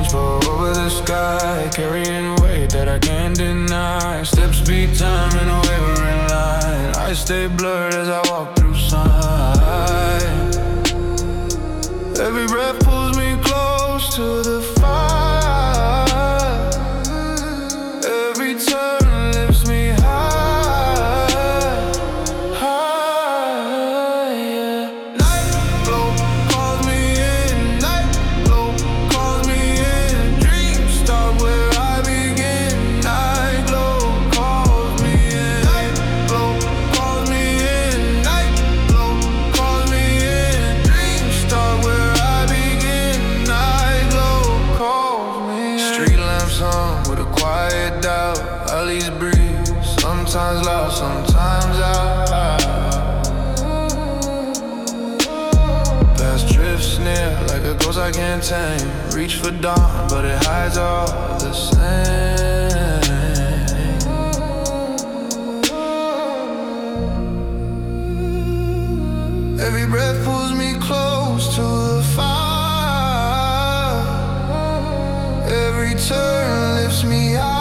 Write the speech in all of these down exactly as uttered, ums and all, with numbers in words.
for over the sky, carrying weight that I can't deny. Steps beat time in a wavering line. I stay blurred as I walk through sunlight. Every breath pulls me close to the fire. Every turn lifts me high, high, yeah. Night glow calls me in, night glow calls me in. Dreams start where I begin. Night glow calls me in, night glow calls me in, night glow calls me in. Dreams start where I begin. Night glow calls me in. Street lamps on with a quiet doubt. At least breathe, sometimes loud, sometimes out. Past drifts near like a ghost I can't tame. Reach for dawn, but it hides all the same. Every breath pulls me close to the fire. Every turn lifts me high.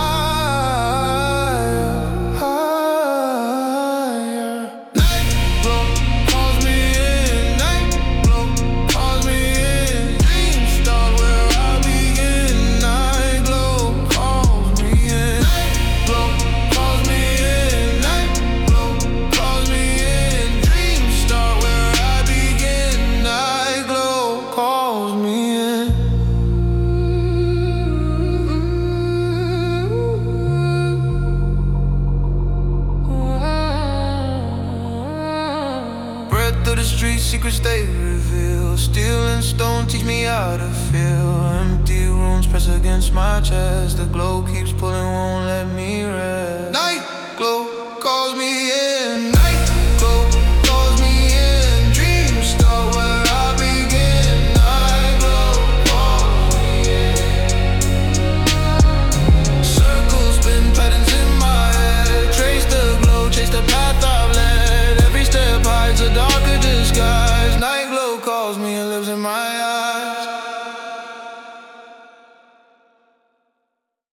Through the streets, secrets stay revealed. Steel and stone teach me how to feel. Empty rooms press against my chest. The glow keeps pulling, won't let me rest.